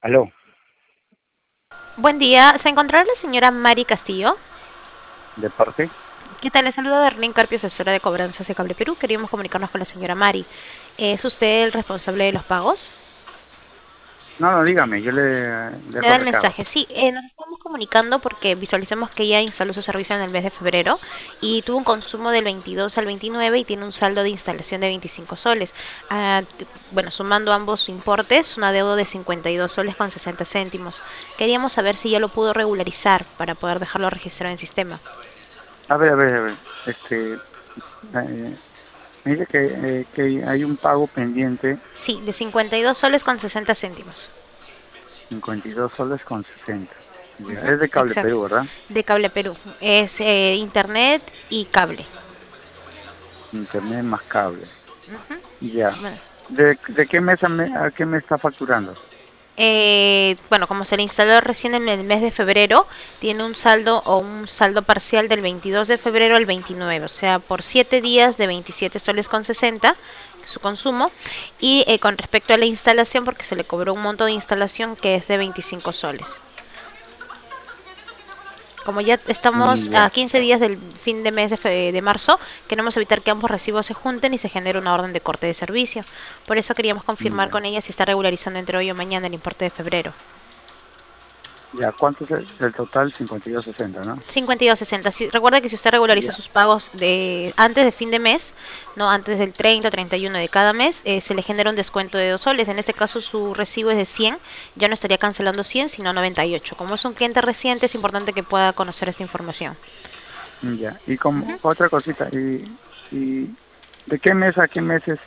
Aló, Buen día, ¿se encontrará la señora Mari Castillo? ¿de parte? ¿Qué tal? Le saluda Darlene Carpio, asesora de cobranzas de Cable Perú. Queríamos comunicarnos con la señora Mari. ¿Es usted el responsable de los pagos? No, no, dígame, yo le Le dejo da el el recado. mensaje. Sí, nos estamos comunicando porque visualizamos que ella instaló su servicio en el mes de febrero y tuvo un consumo del 22 al 29 y tiene un saldo de instalación de 25 soles. Bueno, sumando ambos importes, una deuda de 52 soles con 60 céntimos. Queríamos saber si ya lo pudo regularizar para poder dejarlo registrado en el sistema. A ver, me dice que hay un pago pendiente, Sí, de 52 soles con 60 céntimos. 52 soles con 60. Ya, Ujú, es de Cable exacto. Perú, ¿verdad? De Cable Perú. Es internet y cable. Internet más cable. Ujú. Ya. Bueno, ¿De qué mes a qué mes está facturando? bueno, como se le instaló recién en el mes de febrero, tiene un saldo o un saldo parcial del 22 de febrero al 29, o sea, por 7 días de 27 soles con 60 su consumo. Y con respecto a la instalación, porque se le cobró un monto de instalación que es de 25 soles. Como ya estamos a Ya, 15 días del fin de mes de marzo, queremos evitar que ambos recibos se junten y se genere una orden de corte de servicio. Por eso queríamos confirmar ya. con ella si está regularizando entre hoy o mañana el importe de febrero. Ya, ¿cuánto es el total? 52,60, ¿no? 52.60. Si, recuerda que si usted regulariza Ya. sus pagos antes de fin de mes, no antes del 30 o 31 de cada mes, se le genera un descuento de 2 soles. En este caso su recibo es de 100, ya no estaría cancelando 100, sino 98. Como es un cliente reciente, es importante que pueda conocer esta información. Ya. Y como otra cosita, y ¿de qué mes a qué mes es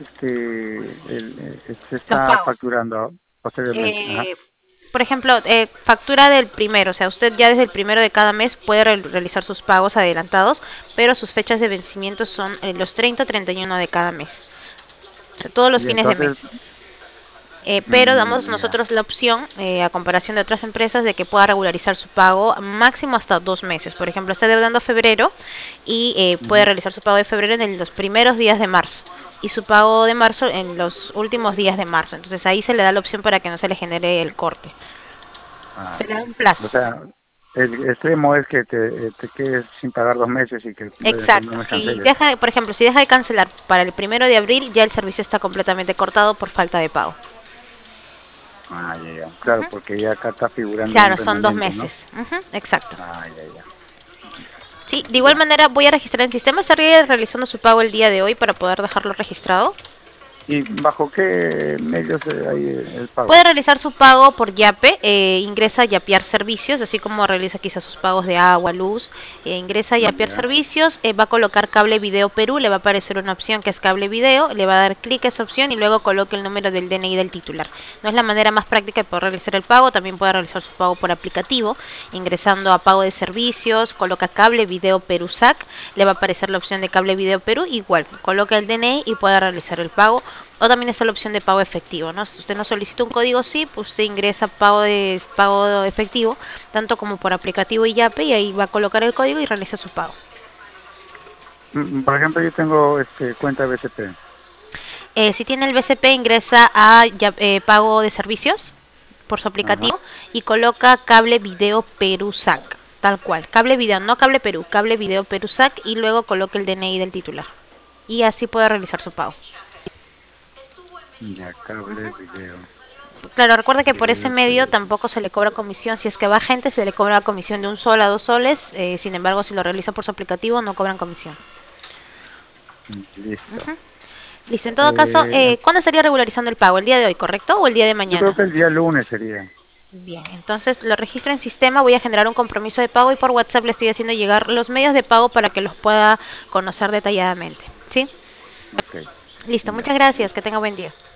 se Los está pagos. facturando posteriormente? Ajá. Eh, por ejemplo, factura del primero, o sea, usted ya desde el primero de cada mes puede realizar sus pagos adelantados, pero sus fechas de vencimiento son los 30 o 31 de cada mes, o sea, todos los Y fines de entonces, mes. Pero damos ya. nosotros la opción, a comparación de otras empresas, de que pueda regularizar su pago máximo hasta 2 meses. Por ejemplo, está deudando febrero y puede Ujú. realizar su pago de febrero en los primeros días de marzo y su pago de marzo en los últimos días de marzo. Entonces ahí se le da la opción para que no se le genere el corte. Ah, Se le da un ya. O plazo. sea, el extremo es que te quedes sin pagar 2 meses y que luego el segundo Exacto. mes Si canceles. deja, por ejemplo, si deja de cancelar para el 1 de abril, ya el servicio está completamente cortado por falta de pago. Ah, ya, ya. Claro, Ujú. porque ya acá está figurando un Claro, son dos remanente, ¿no? meses. Ujú, exacto. Ah, ya, ya. Sí, de igual Ya. manera voy a registrar el sistema. Estaría realizando su pago el día de hoy para poder dejarlo registrado. ¿Y bajo qué medios hay el Puede pago? realizar su pago por Yape, ingresa a Yapear Servicios, así como realiza quizás sus pagos de agua, luz, ingresa a Yapear Ya. Servicios, va a colocar Cable Video Perú, le va a aparecer una opción que es Cable Video, le va a dar clic a esa opción y luego coloque el número del DNI del titular. No es la manera más práctica de poder realizar el pago, también puede realizar su pago por aplicativo, ingresando a Pago de Servicios, coloca Cable Video Perú SAC, le va a aparecer la opción de Cable Video Perú, igual, coloca el DNI y puede realizar el pago. O también está la opción de pago efectivo, ¿no? Si usted no solicita un código SIP, usted ingresa pago efectivo, tanto como por aplicativo y Yape, y ahí va a colocar el código y realiza su pago. Por ejemplo, yo tengo cuenta BCP. Si tiene el BCP, ingresa a pago de servicios por su Ajá. aplicativo y coloca cable video Perusac, tal cual. Cable video, no cable Perú, cable video Perusac y luego coloca el DNI del titular. Y así puede realizar su pago. Ya, cable, video. Claro, recuerda que por ese Video, medio pero... tampoco se le cobra comisión. Si es que va gente, se le cobra comisión de 1 sol a 2 soles. Sin embargo, si lo realiza por su aplicativo, no cobran comisión. Listo. Listo, en todo caso, Eh, ¿cuándo estaría regularizando el pago? ¿El día de hoy, correcto? ¿O el día de yo creo mañana? que el día lunes sería. Bien, entonces lo registro en sistema, voy a generar un compromiso de pago y por WhatsApp le estoy haciendo llegar los medios de pago para que los pueda conocer detalladamente. ¿Sí? Ok, Listo, ya. muchas gracias, que tenga buen día.